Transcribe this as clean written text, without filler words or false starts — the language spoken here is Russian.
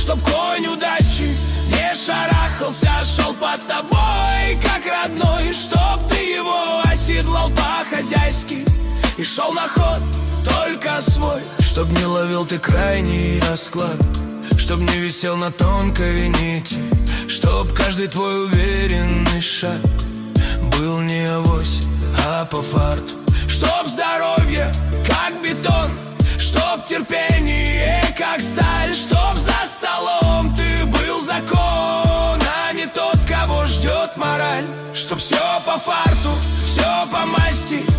чтоб конь удачи не шарахался, шел под тобой, как родной, чтоб ты его оседлал по-хозяйски и шел на ход только свой. Чтоб не ловил ты крайний расклад, чтоб не висел на тонкой нити, чтоб каждый твой уверенный шаг был не авось, а по фарту. Чтоб здоровье, как бетон, чтоб терпение, как сталь, чтоб за столом ты был закон, а не тот, кого ждет мораль. Чтоб все по фарту, все по масти,